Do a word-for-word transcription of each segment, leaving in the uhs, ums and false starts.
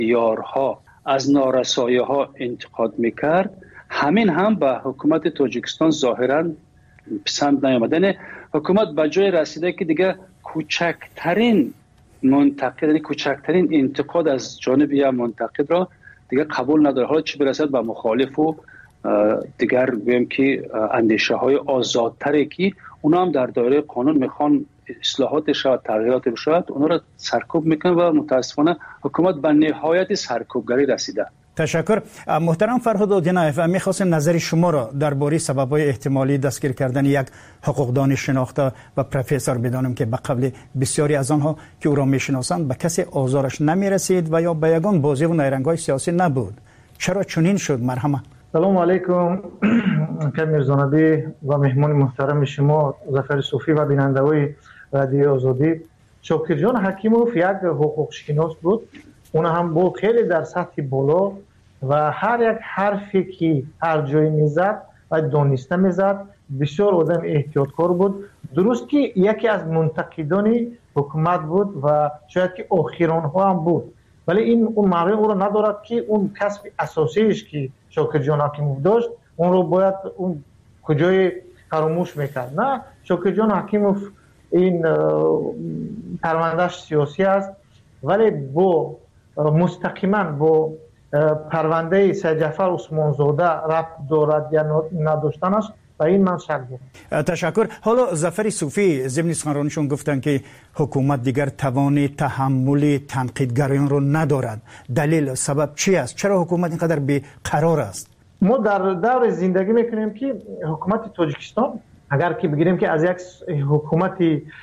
یارها از نارسایی ها انتقاد میکرد، همین هم به حکومت تاجیکستان ظاهرا پسند نیامد. یعنی حکومت به جای رسیده که دیگه کوچکترین منتقد، یعنی کوچکترین انتقاد از جانب یا منتقد را دیگه قبول نداره. حالا چه برسد به مخالف و دیگر بگیم که اندیشه های آزادتری که اونا هم در دایره قانون میخوان اصلاحات شود، تغییرات بشود، اونا را سرکوب میکنه و متاسفانه حکومت به نهایت سرکوبگری رسیده. تشکر. محترم فرهاد آدینایف، میخواستم نظر شما را درباره سبب‌های احتمالی دستگیر کردن یک حقوقدان شناخته و پروفسور بدانم که به قبل بسیاری از آنها که او را میشناسند به کسی آزارش نمیرسید و یا به یگان بازی و نیرنگ‌های سیاسی نبود. چرا چنین شد؟ مرحمت. سلام علیکم کمیرزانبی و مهمان محترم شما ظفر صوفی و بیننده‌های رادیو آزادی. شاکر جان حکیموف یک حقوق شناس بود، اون هم بود خیلی در سطح بالا و هر یک حرفی که هر جای میزد و دانسته میزد. بسیار آدم احتیاطکار بود. درست که یکی از منتقدان حکومت بود و شاید که آخران ها هم بود، ولی این اون معنی او رو ندارد که اون کسب اساسیش که شاکر جان حکیموف داشت اون رو باید اون کجای فراموش میکرد. نه، شاکر جان حکیموف این پروندهش سیاسی است، ولی با مستقیما با پرونده سید جعفر عثمانزاده ربط دارد یا نداشتنش و این من شک دارم. تشکر. حالا ظفر صوفی ضمن سخنرانیشون گفتن که حکومت دیگر توان تحمل تنقیدگران رو ندارد. دلیل سبب چی است؟ چرا حکومت اینقدر بی‌قرار است؟ ما در دور زندگی میکنیم که حکومت تاجیکستان اگر که بگیریم که از یک حکومت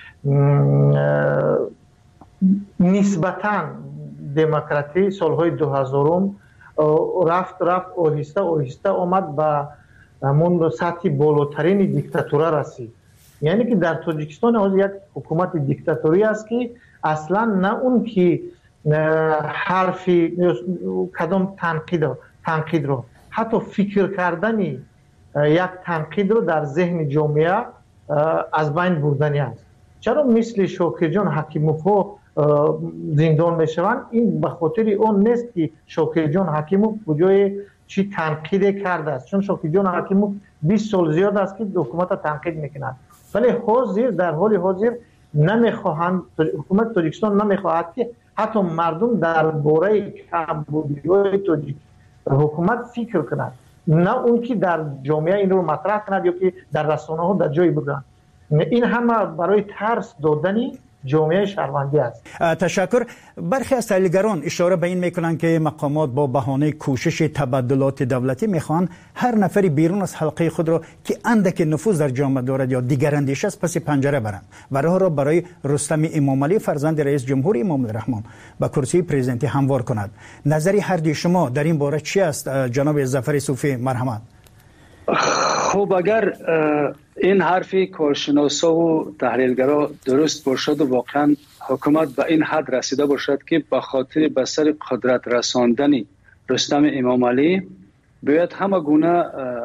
نسبتاً دموکراتی سالهای دو هزارم رفت رفت آهسته آهسته آمد به همون سطح بالاترین دیکتاتوره رسید. یعنی که در تاجیکستان از یک حکومت دیکتاتوری است که اصلا نه اون که حرفی کدام تنقید تنقید رو حتی فکر کردن یک تنقید رو در ذهن جامعه از بین بردنی است. چرا مثل شاکر جان حکیموف زندان میشوند؟ این به خاطر اون نیست که شاکر جان حکیموف کجای چی تنقید کرده است، چون شاکر جان حکیموف بیست سال زیاد است که حکومت تنقید میکنند، ولی حاضر در حال حاضر نمیخواهند، حکومت تاجیکستان نمیخواهد که حتی مردم درباره کمبودی‌های تاجیک حکومت فکر کنند، نه اون که در جامعه این رو مطرح کند یا که در رسانه ها در جای بگویند. این همه برای ترس دادنی جامعه شهروندی است. تشکر. برخی از تحلیلگران اشاره به این میکنند که مقامات با بهانه کوشش تبدلات دولتی میخوان هر نفری بیرون از حلقه خود را که اندک نفوذ در جامعه دارد یا دیگر اندیشه است پس پنجره برند و راه را برای رستم امامعلی فرزند رئیس جمهور امام الرحمن به کرسی پرزیدنتی هموار کند. نظری هر دوی شما در این باره چی است جناب ظفر صوفی؟ مرحمت. خب اگر این حرفی کارشناسا و تحلیلگرا درست باشد و واقعا حکومت به این حد رسیده باشد که به خاطر به سر قدرت رساندن رستم امامعلی باید همه گونه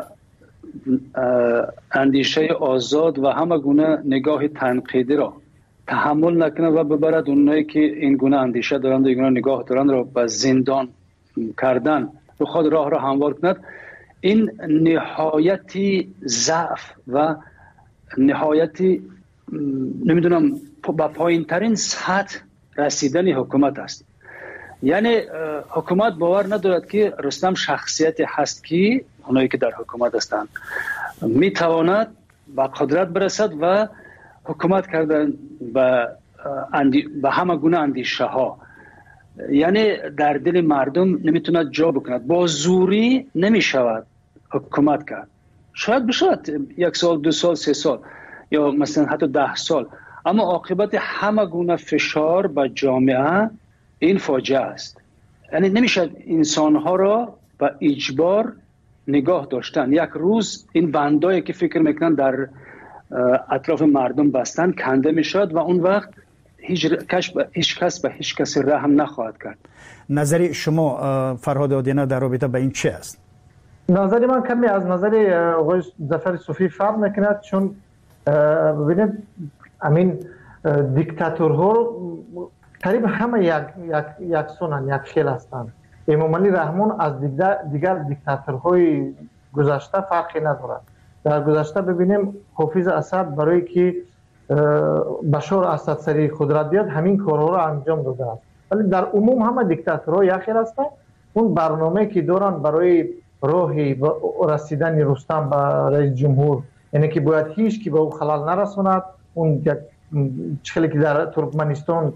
اندیشه آزاد و همه گونه نگاه تنقیدی را تحمل نکنه و ببرد اونایی که این گونه اندیشه دارند و این گونه نگاه دارند را به زندان کردن و خود راه را هموار کند، این نهایتی ضعف و نهایتی نمیدونم با پایین ترین سطح رسیدن حکومت است. یعنی حکومت باور ندارد که رستم شخصیتی هست که اونایی که در حکومت هستند میتواند به قدرت برسد و حکومت کردن به اندی... به همه گونه اندیشه ها، یعنی در دل مردم نمیتوند جا بکند. با زوری نمیشود حکومت کرد. شاید بشود یک سال، دو سال، سه سال یا مثلا حتی ده سال، اما عاقبت همه گونه فشار به جامعه این فاجعه است. یعنی نمیشه انسانها را به اجبار نگاه داشتن. یک روز این بندایی که فکر میکنن در اطراف مردم بستن کنده میشد و اون وقت هیچ کس به هیچ کس به هیچ کس رحم نخواهد کرد. نظر شما فرهاد آدینه در رابطه با این چه است؟ نظر من کمی از نظر آقای ظفر صوفی فرق میکند، چون ببینید همین دیکتاتورها قریب همه یک یک یکسانن، یک خیل هستند. امام علی رحمان از دیگر دیگر دیکتاتورهای گذشته فرقی ندارد. در گذشته ببینیم حافظ اسد برای که بشار اسد سری قدرت بیاد همین کارها را انجام داده است. ولی در عموم همه دیکتاتورها یک خیل هستند. اون برنامه که دارن برای راهی رسیدن رستم به رئیس جمهور، یعنی که باید هیچ کی به او خلل نرساند. اون یک چخلی که در ترکمنستان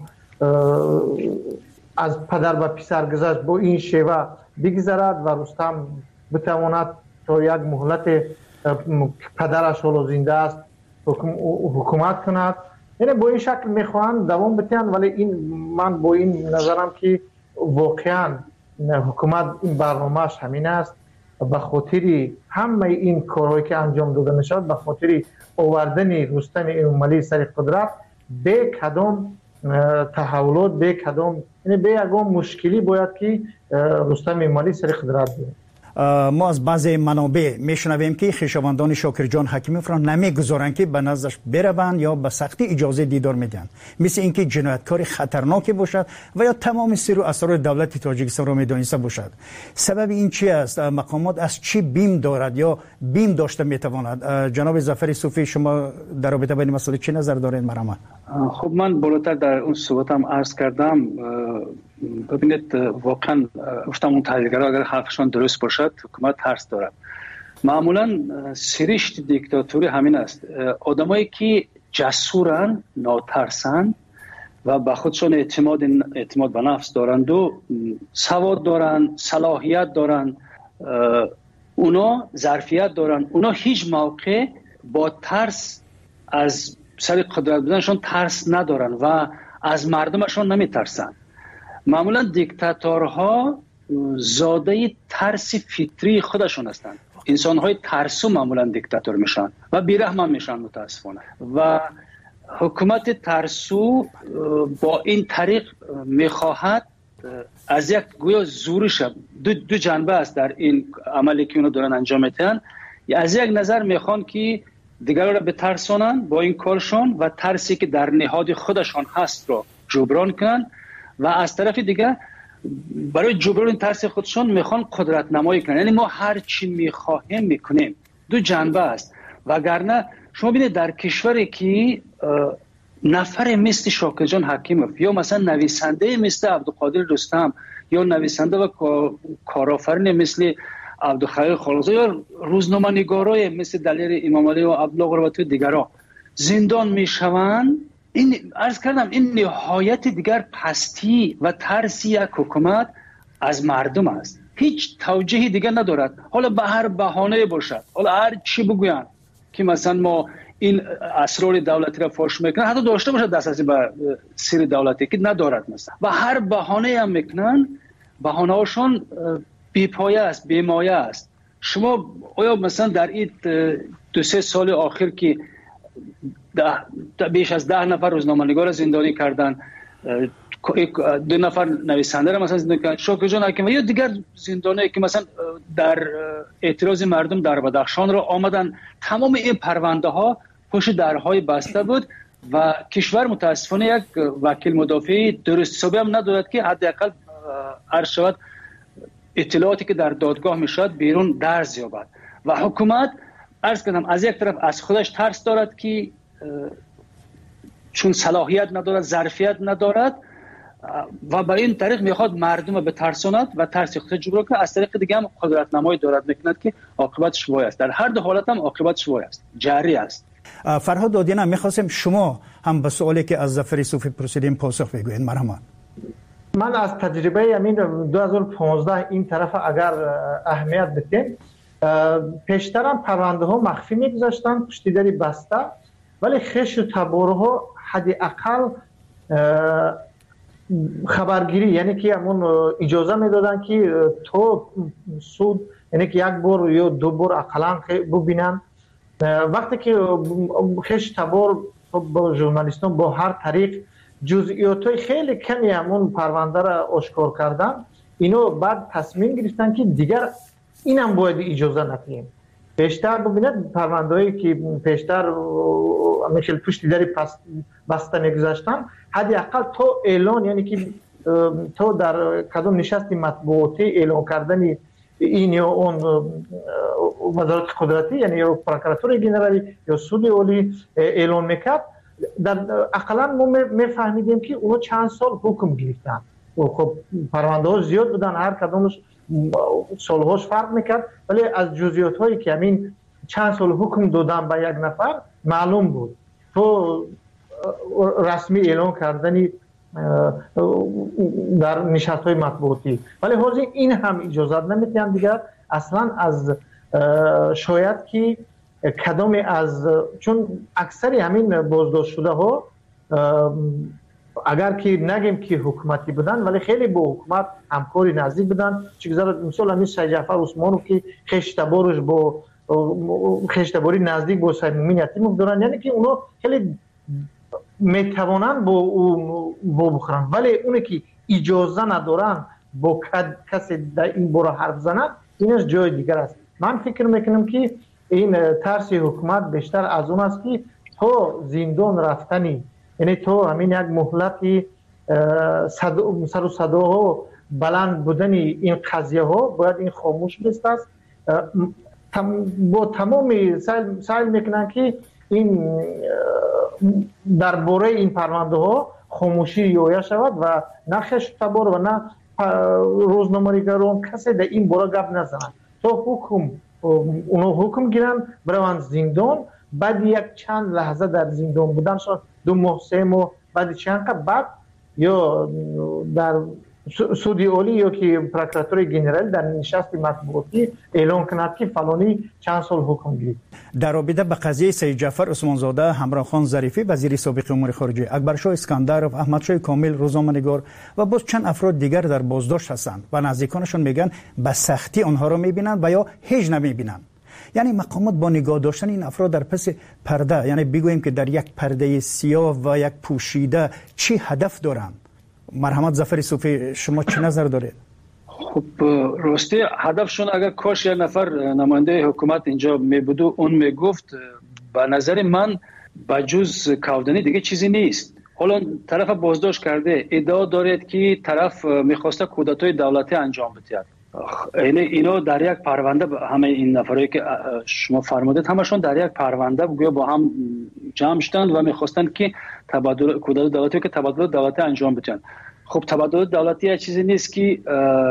از پدر به پسر گذشت با این شیوه بگذرد و رستم بتواند تا یک مهلت پدرش حالا زنده است حکومت کند. یعنی با این شکل میخواهند دوام بتن. ولی این من با این نظرم که واقعا حکومت این برنامهش همین است. به خاطر همه این کارهایی که انجام داده میشد، به خاطر آوردن رستم امام علی سر قدرت، به کدام تحولات، به کدام یعنی به یگام مشکلی باید که رستم امام علی سر قدرت بیاد. ما از بعضی منابع میشنویم که خویشاوندان شاکر جان حکیمی را نمیگذارند که به نزدش بروند یا به سختی اجازه دیدار میدن، مثل اینکه جنایتکار خطرناکی باشد و یا تمام سر و اسرار دولت تاجیکستان را میدانسته باشد. سبب این چی است؟ مقامات از چی بیم دارد یا بیم داشته میتواند؟ جناب ظفر صوفی، شما در رابطه با این مسئله چه نظر دارید؟ مرحبا. خب من بالاتر در اون صحبتم عرض کردم. ببینید واقعا گفتم اون تحلیلگرها اگر حرفشان درست باشد حکومت ترس دارد. معمولا سرشت دیکتاتوری همین است. آدمایی که جسورن، ناترسن و به خودشون اعتماد اعتماد به نفس دارند و سواد دارن، صلاحیت دارن، اونا ظرفیت دارن، اونا هیچ موقع با ترس از سر قدرت بودنشون ترس ندارن و از مردمشون نمیترسن. معمولا دیکتاتورها زاده ترس فطری خودشون هستند. انسان‌های ترسو معمولا دیکتاتور میشن و بی‌رحم میشن متاسفانه. و حکومت ترسو با این طریق میخواهد از یک گویا زورش دو, دو جنبه است در این عملی که اونا دارن انجام میدن. از یک نظر میخوان که دیگران را بترسونن با این کارشون و ترسی که در نهاد خودشان هست رو جبران کنن، و از طرف دیگه برای جبران ترس خودشون میخوان قدرت نمایی کنن. یعنی ما هر چی میخواهیم میکنیم. دو جنبه است. وگرنه شما ببینید در کشوری که نفر مثل شاکر جان حکیموف یا مثلا نویسنده مثل عبدالقادر رستم یا نویسنده و کارآفرین مثل عبدالخلیل خالقزاده یا روزنامه نگارای مثل دلیر امام علی و عبدالله قربتی و دیگرها زندان میشوند، این عرض کردم این نهایت دیگر پستی و ترسی یک حکومت از مردم است. هیچ توجیهی دیگر ندارد. حالا به هر بهانه باشد، حالا هر چی بگوین که مثلا ما این اسرار دولتی را فاش میکنن، حتی داشته باشد دسترسی به سر دولتی که ندارد مثلا، و هر بهانه هم میکنن، بهانه هاشون بی‌پایه است، بی‌مایه است. شما آیا مثلا در این دو سه سال آخر که ده بیش از ده نفر روزنامه‌نگار زندانی کردن، دو نفر نویسنده را مثلا زندانی کردن، شاکر جان حکیموف یا دیگر زندانی که مثلا در اعتراض مردم در بدخشان را آمدن، تمام این پرونده ها پشت درهای بسته بود و کشور متاسفانه یک وکیل مدافع درست حسابی هم ندارد که حداقل عرض شود اطلاعاتی که در دادگاه میشد بیرون درز یابد. و حکومت عرض کردم از یک طرف از خودش ترس دارد که چون صلاحیت ندارد، ظرفیت ندارد و برای این طریق میخواد مردم رو بترساند و ترس خودش جبران کنه. از طریق دیگه هم قدرت نمایی دارد میکند که عاقبتش وای است. در هر دو حالت هم عاقبتش وای است، جاری است. فرهاد دادیان، میخواستم شما هم به سوالی که از ظفر صوفی پرسیدیم پاسخ بگویید. مرحبا. من از تجربه همین دو هزار و پانزده این طرف اگر اهمیت بدیم، پیشترم پرونده ها مخفی میگذاشتن پشت در بسته، ولی خش و تبارها حداقل خبرگیری، یعنی که همون اجازه میدادن که تو سود، یعنی که یک بار یا دو بار اقلا ببینن. وقتی که خش تبار با ژورنالیستان با هر طریق جزئیات خیلی کمی همون پرونده را آشکار کردن، اینو بعد تصمیم گرفتن که دیگر اینم باید اجازه ندیم. بیشتر ببینید پرونده‌ای که پیشتر مثل پشت دری بسته می‌گذاشتن، حداقل تو اعلان، یعنی که تو در کدام نشست مطبوعاتی اعلان کردن این یا اون وزارت قدرتی، یعنی یا پروکراتور جنرالی یا سود عالی اعلان میکرد، در اقلا ما میفهمیدیم که اونا چند سال حکم گرفتن. خب پرونده ها زیاد بودن، هر کدامش سالهاش فرق میکرد، ولی از جزئیات هایی که همین چند سال حکم دادن به یک نفر معلوم بود. تو رسمی اعلان کردنی در نشست های مطبوعاتی، ولی حاضر این هم اجازت نمیتونن دیگر اصلا از شاید که کدام از، چون اکثری همین بازداشت شده ها اگر که نگیم که حکومتی بودن ولی خیلی با حکومت همکاری نزدیک بودن. چگذار مثلا همین سید جعفر عثمانو که خشتبارش با خشتباری نزدیک با سید مومن یتیموف دارن، یعنی که اونا خیلی میتوانن با او با بخورن، ولی اونی که اجازه ندارن با کسی در این باره حرف زنن، اینش جای دیگر است. من فکر میکنم که این ترس حکومت بیشتر از اون است که تو زندان رفتنی، یعنی تو همین یک مهلتی سر و صداها بلند بودنی این قضیه ها باید این خاموش بست است. با تمامی سعی میکنن که این درباره این پرونده ها خاموشی رعایت شود و نه خشتبار و نه روزنامه‌نگاران کسی در این باره گپ نزنن. تو حکم اونو حکم گیرن بروند زندان، بعد یک چند لحظه در زندان بودن، شاید دو ماه سه ماه، بعد چند قبل بعد یا در سودی عالی یا که پروکراتور جنرال در نشست مطبوعاتی اعلان کند که فلانی چند سال حکم گرفت. در رابطه به قضیه سید جعفر عثمانزاده، همراه خان ظریفی وزیر سابق امور خارجه، اکبرشاه اسکندرов، احمدشاه کامل روزنامه‌نگار و باز چند افراد دیگر در بازداشت هستند و نزدیکانشون میگن به سختی آنها را میبینند و یا هیچ نمیبینند. یعنی مقامات با نگاه داشتن این افراد در پس پرده، یعنی بگوییم که در یک پرده سیاه و یک پوشیده، چی هدف دارند؟ مرحمت ظفر صوفی، شما چه نظر دارید؟ خب راستی هدفشون اگر کاش یک نفر نماینده حکومت اینجا می بود و اون می گفت، به نظر من بجز کودنی دیگه چیزی نیست. حالا طرف بازداشت کرده، ادعا دارید که طرف میخواسته کودتای دولتی انجام بده. اینه اینا در یک پرونده، همه این نفرایی که شما فرمودید همشون در یک پرونده گویا با هم جمع شدند و میخواستن که تبادل کودتای دولتی که تبادل دولتی انجام بدن. خب تبادل دولتی یه چیزی نیست که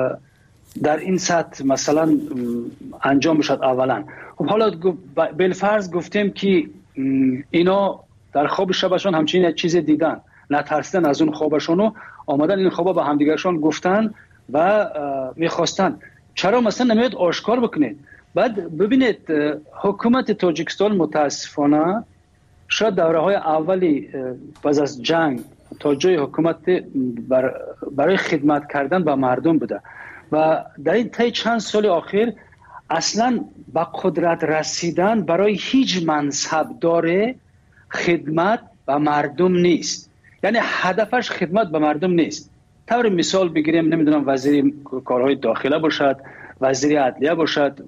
در این سطح مثلا انجام بشد اولا. خب حالا بالفرض گفتیم که اینا در خواب شبشون همچین چیز دیدن، نترسیدن از اون خوابشون و آمدن این خوابا به همدیگرشون گفتن و میخواستن. چرا مثلا نمیاد آشکار بکنید؟ بعد ببینید حکومت تاجیکستان متاسفانه شاید دوره های اولی بعد از جنگ تا جای حکومت بر برای خدمت کردن به مردم بوده و در این طی چند سال اخیر اصلا به قدرت رسیدن برای هیچ منصب داره خدمت به مردم نیست. یعنی هدفش خدمت به مردم نیست. طور مثال بگیریم، نمیدونم وزیر کارهای داخله باشد، وزیر عدلیه باشد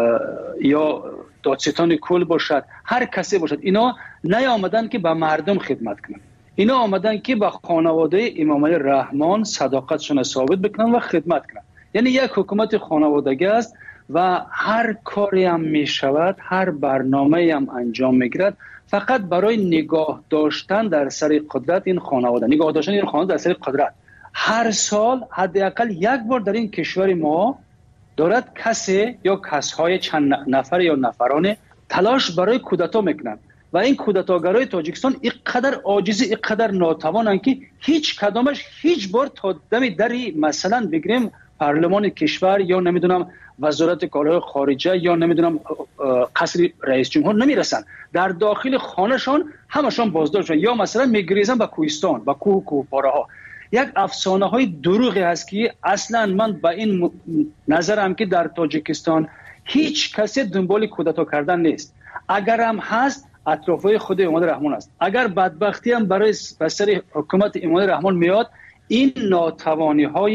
یا دادستان کل باشد، هر کسی باشد، اینا نیامدن که به مردم خدمت کنن. اینا آمدن که به خانواده امام علی رحمان صداقتشون ثابت بکنن و خدمت کنن. یعنی یک حکومت خانوادگی است و هر کاری هم می شود، هر برنامه هم انجام میگیرد فقط برای نگاه داشتن در سر قدرت این خانواده، نگاه داشتن این خانواده در سر قدرت. هر سال حداقل یک بار در این کشور ما دارد کسی یا کسهای چند نفر یا نفرانه تلاش برای کودتا میکنند و این کودتاگرای تاجیکستان اینقدر عاجزی، اینقدر ناتوانند که هیچ کدامش هیچ بار تا دم دری مثلا بگیریم پارلمان کشور یا نمیدونم وزارت کارهای خارجه یا نمیدونم قصر رئیس جمهور نمیرسن. در داخل خانهشان همشان بازداشت شدن یا مثلا میگریزن به کوهستان، به کوه و کوهپاره ها. یک افسانه های دروغی هست که اصلا من به این نظرم که در تاجیکستان هیچ کسی دنبال کودتا کردن نیست. اگر هم هست اطرافای خود امام رحمان است. اگر بدبختی هم برای بسر حکومت امام رحمان میاد، این ناتوانی های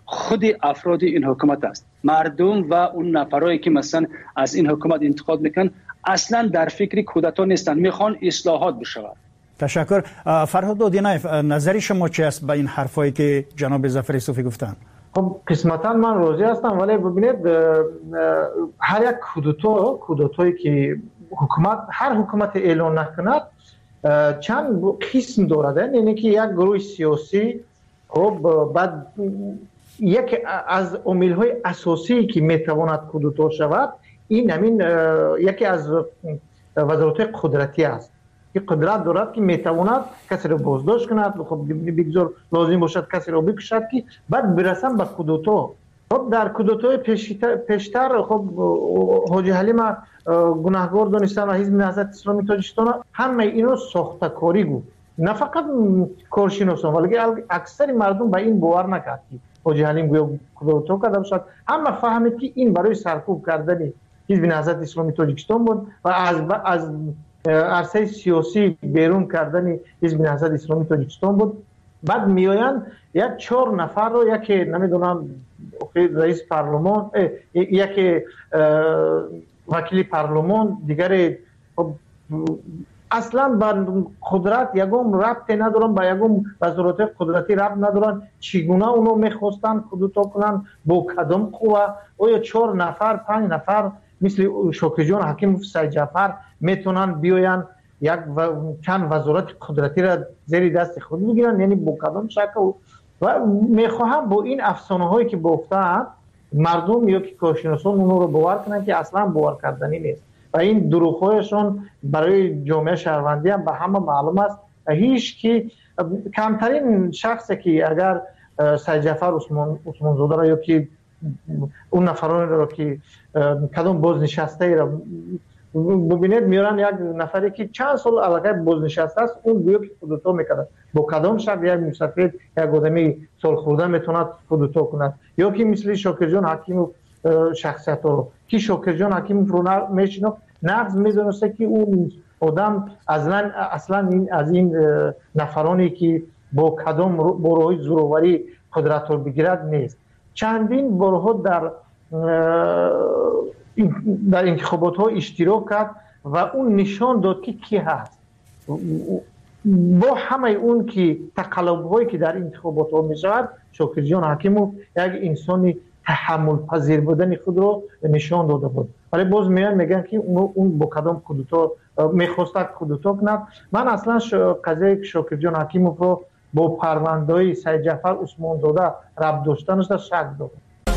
خود افراد این حکومت است. مردم و اون نفرایی که مثلا از این حکومت انتقاد میکنن اصلا در فکر کودتا نیستن، میخوان اصلاحات بشود. تشکر. فرهاد دودینایف، نظری شما چی است به این حرفایی که جناب ظفر صوفی گفتن؟ خب قسمتا من راضی هستم، ولی ببینید هر یک کودتا کودتایی که حکومت هر حکومت اعلان نکند چند قسم دارد. یعنی که یک گروه سیاسی خب بعد یک از عامل‌های اساسی که میتواند کودتا شود این همین یکی از وزارت قدرتی است که قدرت دارد که میتواند کسی را بازداشت کند، خب بگذار لازم باشد کسی را بکشد که بعد برسن به کودتا. خب در کودتای پیشتر, پیشتر خب حاجی حلیم گناهکار دانستن و حزب نهضت اسلامی تاجیکستان همه اینو ساخته‌کاری بود، نه فقط کارشناسان ولی اکثر مردم به این باور نکرد که حاجی حلیم گویا کودتا کرده باشد. اما فهمید که این برای سرکوب کردن حزب نهضت اسلامی تاجیکستان بود و از از عرصه سیاسی بیرون کردن حزب نهضت اسلامی تاجیکستان بود. بعد میآیند یک چهار نفر رو، یکی نمیدونم رئیس پارلمان، یکی وکیل پارلمان، دیگر اصلا با قدرت یگم ربطی ندارن، با یگم وزارت قدرتی ربط ندارن، چگونه اونو میخواستن کودتا کنن، با کدام قوه. او یا چهار نفر پنج نفر مثل شوکر جان حکیم سید جعفر میتونن بیاین یک و چند وزارت قدرتی را زیر دست خود بگیرن، یعنی با کدام شکل. و میخواهم با این افسانه هایی که گفتن مردم یا که کارشناسان اون رو باور کنن که اصلا باور کردنی نیست و این دروغ هایشون برای جامعه شهروندی هم به همه معلوم است. هیچ که کمترین شخصی که اگر سید جعفر عثمان عثمان زاده را یا که اون نفران را که کدام بازنشسته را ببینید میارن یک نفری که چند سال علاقه بازنشسته است اون گویا که کودتا میکنه، با کدام شکل یک مسافر یک آدمی سال خورده میتونه کودتا کنه. یا که مثل شوکر جان حکیم شخصیت رو که شوکر جان حکیم رو میشناخت نقض میدونسته که اون آدم اصلا اصلا این از این نفرانی که با کدام بروهای زوروری قدرت رو بگیرد نیست. چندین بارها در در انتخابات ها اشتراک کرد و اون نشان داد که کی هست. با همه اون که تقلب هایی که در انتخابات ها می شود، شوکر جان حکیموف یک انسانی تحمل پذیر بودن خود رو نشان داده بود. ولی باز میان میگن که اون اون با کدام کودتا میخواست کودتا کند. من اصلا قضیه شوکر جان حکیموف رو با پرونده‌های سید جعفر عثمان زاده ربط داشتنش شک دارم.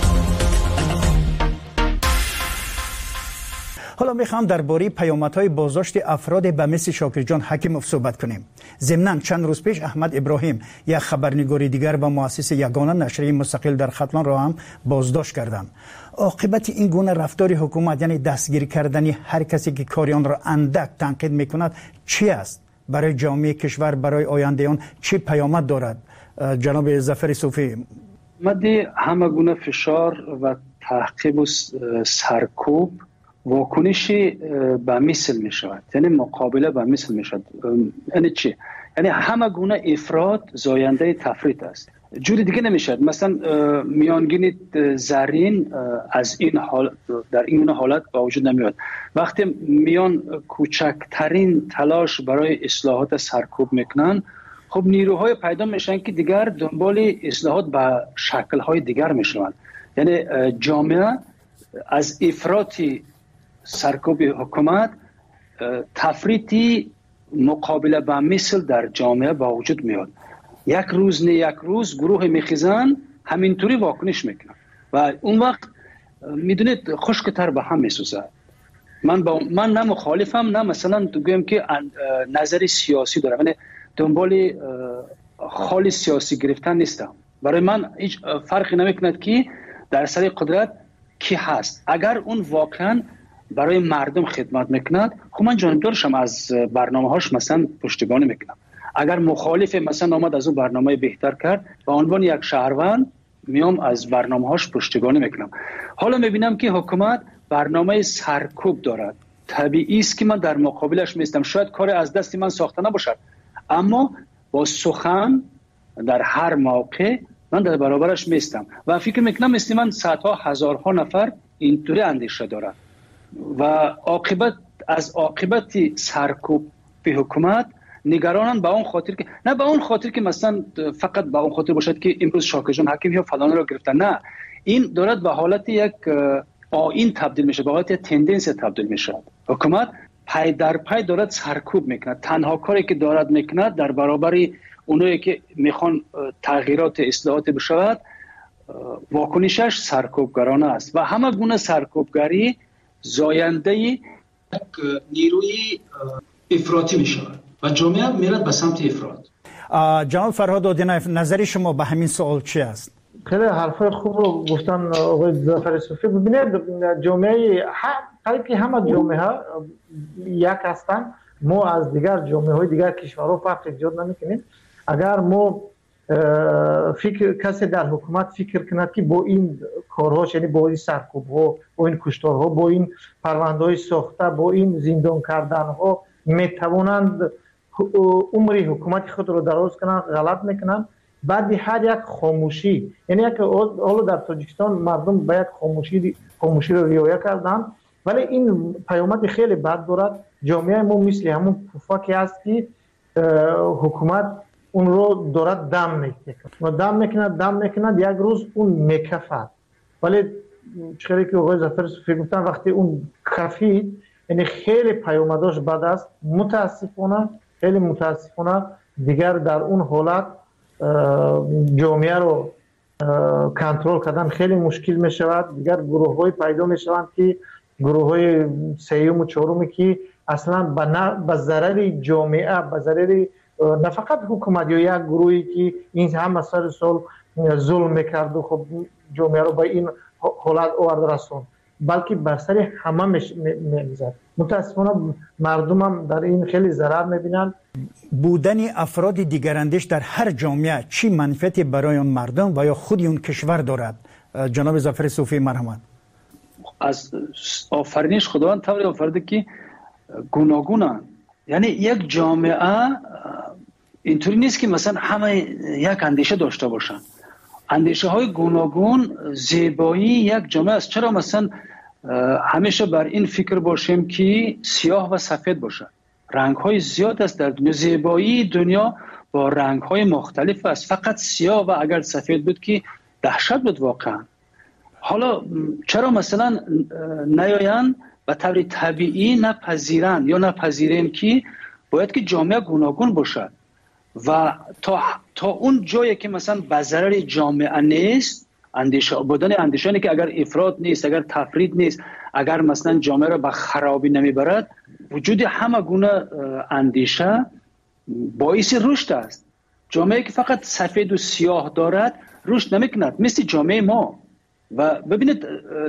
حالا میخوام درباره پیامدهای بازداشت افراد به مثل شوکر جان حکیموف صحبت کنیم. ضمناً چند روز پیش احمد ابراهیم، یک خبرنگار دیگر و مؤسس یگانه نشریه مستقل در ختلان را هم بازداشت کردند. عاقبت این گونه رفتار حکومت، یعنی دستگیر کردن هر کسی که کاریان را اندک تنقید میکند، چی است؟ برای جامعه کشور، برای آینده آن چه پیامد دارد؟ جناب ظفر صوفی. مدی همه گونه فشار و تعقیب و سرکوب واکنشی به مثل می شود، یعنی مقابله به مثل می شود. یعنی چی؟ یعنی همه گونه افراط زاینده تفریط است، جوری دیگه نمیشد. مثلا میانگین زرین از این حال در این حالت با وجود نمیاد. وقتی میان کوچکترین تلاش برای اصلاحات سرکوب میکنن، خب نیروهای پیدا میشن که دیگر دنبال اصلاحات به شکل‌های دیگر میشن. یعنی جامعه از افراطی سرکوب حکومت تفریطی مقابله با مثل در جامعه با وجود میاد. یک روز نه یک روز گروه میخیزن همینطوری واکنش میکنن و اون وقت میدونید خشکتر به هم میسوزه. من با من نه مخالفم نه مثلا تو گویم که نظر سیاسی دارم، یعنی دنبال خالی سیاسی گرفتن نیستم. برای من هیچ فرقی نمیکند که در سر قدرت کی هست. اگر اون واقعا برای مردم خدمت میکند، خب من جانبدارشم، از برنامه هاش مثلا پشتیبانی میکنم. اگر مخالف مثلا آمد از اون برنامه بهتر کرد، به عنوان یک شهروند میام از برنامه هاش پشتیبانی میکنم. حالا میبینم که حکومت برنامه سرکوب دارد، طبیعی است که من در مقابلش میستم. شاید کار از دست من ساخته نباشد، اما با سخن در هر موقع من در برابرش میستم و فکر میکنم مثل من صدها هزارها نفر اینطوری اندیشه دارن و عاقبت از عاقبت سرکوب به حکومت نگرانن، به اون خاطر که نه به اون خاطر که مثلا فقط به اون خاطر باشد که امروز شاکر جان حکیم یا فلان رو گرفتن، نه، این دارد به حالت یک آیین تبدیل میشه، به حالت یک تندنس تبدیل میشه. حکومت پای در پای دارد سرکوب میکنه، تنها کاری که دارد میکنه در برابر اونایی که میخوان تغییرات اصلاحات بشود واکنشش سرکوبگرانه است و همه گونه سرکوبگری زاینده یک نیروی افراطی میشود و جامعه میرد به سمت افراط. جناب فرهاد آدینایف، نظر شما به همین سوال چی است؟ خیلی حرفای خوب رو گفتن آقای ظفر صوفی. ببینید جامعه قریب که همه جامعه ها یک هستن، ما از دیگر جامعه های دیگر کشورها فرق ایجاد نمیکنیم. اگر ما فکر کسی در حکومت فکر کند که با این کارها، یعنی با این سرکوب ها، با این کشتار ها، با این پرونده های ساخته، با این زندان کردن ها میتوانند عمر حکومت خود رو دراز کنند، غلط میکنند. بعد هر یک خاموشی، یعنی یک حالا در تاجیکستان مردم باید خاموشی خاموشی رو رعایت کردن، ولی این پیامد خیلی بد دارد. جامعه ما مثل همون پفاکی است که حکومت اون رو دارد دم میکنه و دم میکنه دم میکنه یک روز اون میکفد. ولی چقدر که آقای ظفر صوفی گفتن وقتی اون کفید، یعنی خیلی پیامداش بد است. متاسفانه خیلی متاسفانه دیگر در اون حالت جامعه رو کنترل کردن خیلی مشکل می شود. دیگر گروه های پیدا می شوند که گروه های سیوم و چهارمی که اصلا به ضرر جامعه، به ضرر نه فقط حکومت یا یک گروهی که این همه سر سال ظلم میکرد و خب جامعه رو به این حالت آورد رسوند، بلکه بر سر همه میگذرد. متاسفانه مردم هم در این خیلی ضرر میبینن. بودن افراد دیگراندیش در هر جامعه چی منفعتی برای اون مردم و یا خود اون کشور دارد؟ جناب ظفر صوفی مرحمت. از آفرینش خداوند طوری آفریده که گوناگونن، یعنی یک جامعه اینطوری نیست که مثلا همه یک اندیشه داشته باشن. اندیشه های گوناگون زیبایی یک جامعه است. چرا مثلا همیشه بر این فکر باشیم که سیاه و سفید باشه؟ رنگ های زیاد است در دنیا، زیبایی دنیا با رنگ های مختلف است. فقط سیاه و اگر سفید بود که دهشت بود واقعا. حالا چرا مثلا نیاین به طور طبیعی نپذیرند یا نپذیریم که باید که جامعه گوناگون باشد و تا تا اون جایی که مثلا به ضرر جامعه نیست، اندیشه بودن اندیشانی که اگر افراط نیست، اگر تفرید نیست، اگر مثلا جامعه را به خرابی نمیبرد، وجود همه گونه اندیشه باعث رشد است. جامعه که فقط سفید و سیاه دارد رشد نمیکند، مثل جامعه ما. و ببینید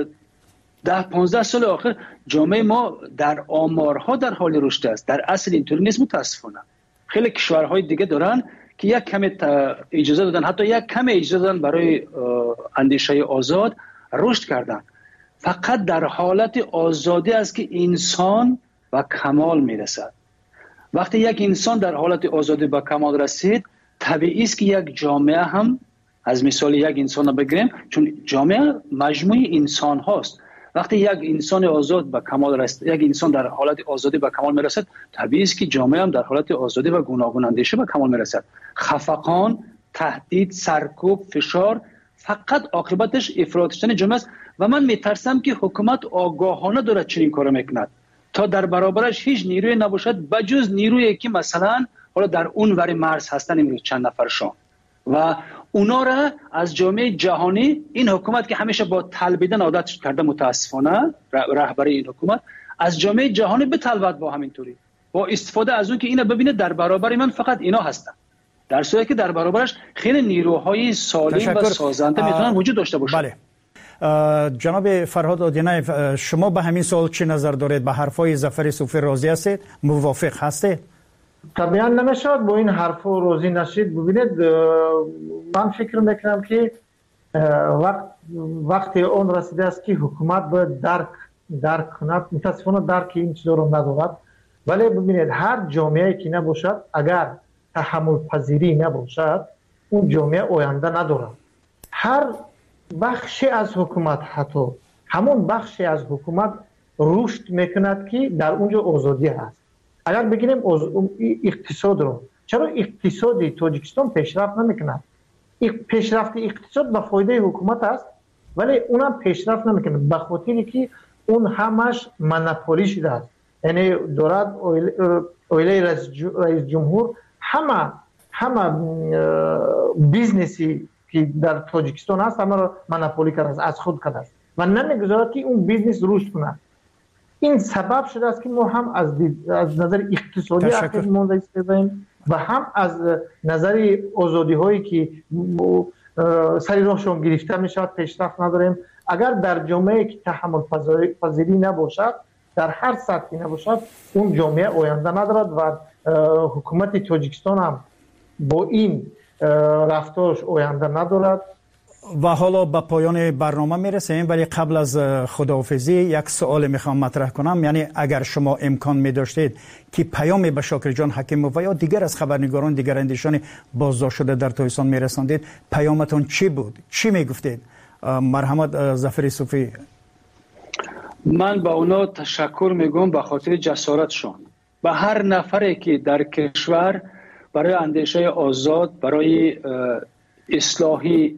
ده پانزده سال آخر جامعه ما در آمارها در حال رشد است. در اصل اینطوری نیست متاسفانه. خیلی کشورهای دیگه دارن که یک کم اجازه دادن، حتی یک کم اجازه دادن برای اندیشه آزاد رشد کردن. فقط در حالت آزادی است که انسان به کمال میرسد. وقتی یک انسان در حالت آزادی به کمال رسید، طبیعی است که یک جامعه هم، از مثال یک انسان رو بگیریم، چون جامعه مجموعه انسان هاست. وقتی یک انسان آزاد به کمال رسید، یک انسان در حالت آزادی به کمال میرسد، طبیعی است که جامعه هم در حالت آزادی و گوناگون اندیشه به کمال میرسد. خفقان، تهدید، سرکوب، فشار فقط عاقبتش افراط شدن جامعه است و من میترسم که حکومت آگاهانه دارد چنین کارو میکند تا در برابرش هیچ نیروی نباشد بجز نیرویی که مثلا حالا در اون ور مرز هستن، امروز چند نفرشان، و اونا را از جامعه جهانی، این حکومت که همیشه با طلبیدن عادت کرده متاسفانه، رهبری این حکومت از جامعه جهانی بطلبد با همینطوری، با استفاده از اون که اینا ببینه در برابر من فقط اینا هستن، در صورتی که در برابرش خیلی نیروهای سالم و سازنده میتونن وجود داشته باشن. بله. جناب فرهاد آدینایف، شما به همین سوال چه نظر دارید؟ به حرفای ظفر صوفی راضی هستید؟ موافق هستید؟ طبعا نمیشد با این حرف راضی نشید. ببینید من فکر میکنم که وقت وقتی اون رسیده است که حکومت باید درک درک کند. متاسفانه درک این چیزا رو ندارد. ولی ببینید هر جامعه که نباشد، اگر تحمل پذیری نباشد، اون جامعه آینده ندارد. هر بخشی از حکومت، حتی همون بخشی از حکومت رشد میکند که در اونجا آزادی هست. اگر بگیریم اقتصاد رو، چرا اقتصادی تاجیکستان پیشرفت نمیکند؟ پیشرفت اقتصاد به فایده حکومت است، ولی اونم پیشرفت نمیکنه به خاطری که اون همش مونوپولی شده است. یعنی دولت اویله رئیس جمهور همه همه بیزنسی که در تاجیکستان هست همه رو مونوپولی کرده، از خود کرده است و نمیگذارد که اون بیزنس رشد کنه. این سبب شده است که ما هم از, از نظر اقتصادی اخیر مونده استفادیم و هم از نظر آزادی هایی که سری راهشون گرفته می شود پیشرفت نداریم. اگر در جامعه که تحمل پذیری نباشد، در هر سطحی نباشد، اون جامعه آینده ندارد و حکومت تاجیکستان هم با این رفتارش آینده ندارد. و حالا به پایان برنامه میرسیم، ولی قبل از خداحافظی یک سوال میخوام مطرح کنم. یعنی اگر شما امکان میداشتید که پیامی به شاکر جان حکیموف و یا دیگر از خبرنگاران دیگر اندیشان بازداشت شده در تاجیکستان میرساندید، پیامتون چی بود؟ چی میگفتید؟ مرحمت ظفر صوفی. من با اونا تشکر میگم به خاطر جسارتشون. به هر نفری که در کشور برای اندیشه آزاد، برای اصلاحی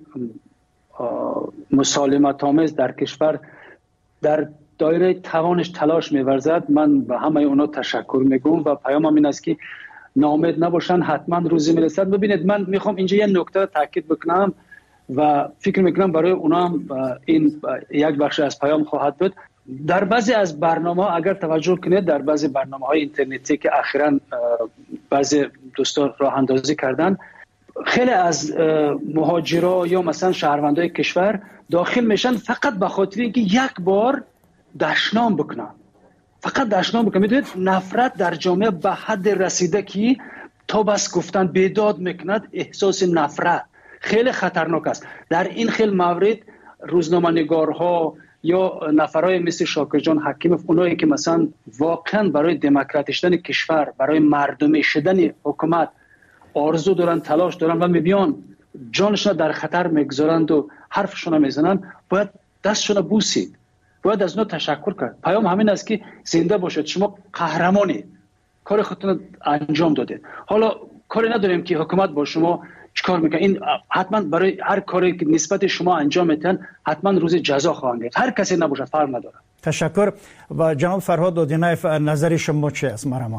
مسالمت آمیز در کشور در دایره توانش تلاش می‌ورزد، من به همه اونا تشکر میگم و پیامم این است که ناامید نباشن، حتما روزی میرسد. ببینید من میخوام اینجا یه نکته تاکید بکنم و فکر میکنم برای اونا هم این یک بخش از پیام خواهد بود. در بعضی از برنامه اگر توجه کنید، در بعضی برنامه‌های اینترنتی که اخیراً بعضی دوستان راه اندازی کردن، خیلی از مهاجرا یا مثلا شهروندای کشور داخل میشن فقط به خاطر اینکه یک بار دشنام بکنن، فقط دشنام بکنن. میدونید نفرت در جامعه به حد رسیده که تا بس گفتن بیداد میکند، احساس نفرت خیلی خطرناک است. در این خیلی مورد روزنامه‌نگارها یا نفرای مثل شاکر جان حکیموف، اونایی که مثلا واقعا برای دموکراتیک شدن کشور، برای مردمی شدن حکومت آرزو دارن، تلاش دارن و میبیان جانشون در خطر میگذارند و حرفشون میزنن، باید دستشون بوسید، باید از اونا تشکر کرد. پیام همین است که زنده باشید، شما قهرمانید، کار خودتون انجام دادید. حالا کاری نداریم که حکومت با شما چیکار میکنه، این حتما برای هر کاری که نسبت شما انجام میدن حتما روز جزا خواهند گرفت، هر کسی نباشه، فرق نداره. تشکر. و جناب فرهاد دودینایف، نظر شما چی است؟ مرحبا.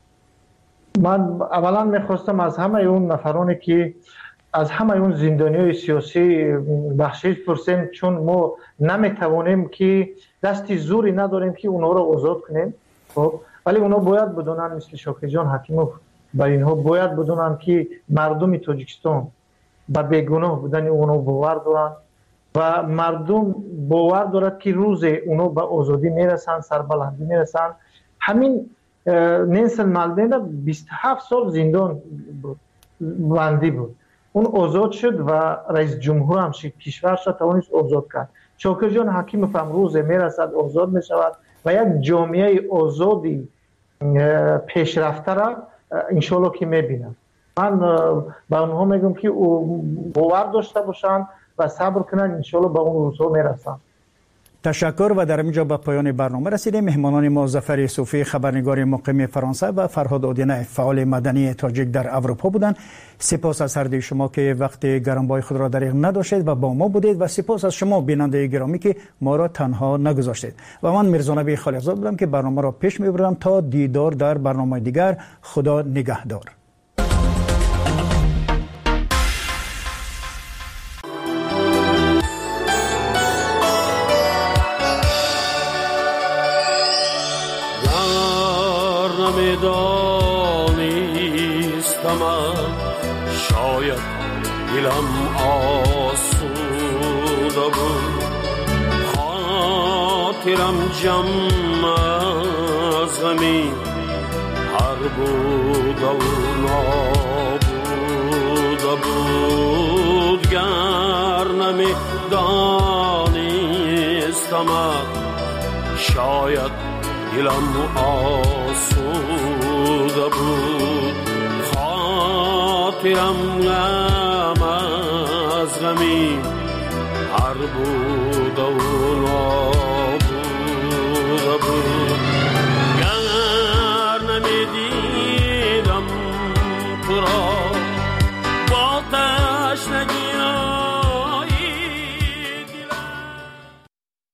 من اولا میخواستم از همه اون نفرانی که از همه اون زندانیای سیاسی بخشش پرسیم، چون ما نمیتوانیم که دستی زوری نداریم که اونها رو آزاد کنیم، خب ولی اونها باید بدونن، مثل شاکر جان حکیموف و اینها باید بدونن که مردم تاجیکستان به بیگناه بودن اونها باور دارن و مردم باور دارد که روز اونها به آزادی میرسن، سربلندی میرسن. همین نیلسن ماندلا بیست و هفت سال زندان بود، بندی بود، اون آزاد شد و رئیس جمهور هم کشورش را توانست آزاد کرد. شاکر جان حکیموف هم روز میرسد آزاد میشود و یک جامعه آزادی پیشرفته را انشالله که میبینم. من به اونها میگم که باور داشته باشن و صبر کنن، انشالله به اون روزها میرسن. تشکر. و در اینجا به پایان برنامه رسیدیم. مهمانان ما ظفر صوفی، خبرنگار مقیم فرانسه، و فرهاد دودینایف، فعال مدنی تاجیک در اروپا بودند. سپاس از هر دوی شما که وقت گرانبهای خود را دریغ نداشتید و با ما بودید، و سپاس از شما بیننده گرامی که ما را تنها نگذاشتید. و من میرزا نبی خالقزاد بودم که برنامه را پیش میبردم. تا دیدار در برنامه دیگر، خدا نگهدار. دانستم شاید دلم آسوده بود، خاطرم جمع از غمی هر بود و نابوده بود. گر نمی دانستم شاید دلم آسوده بود، خاطرم غم از غمی هر بود و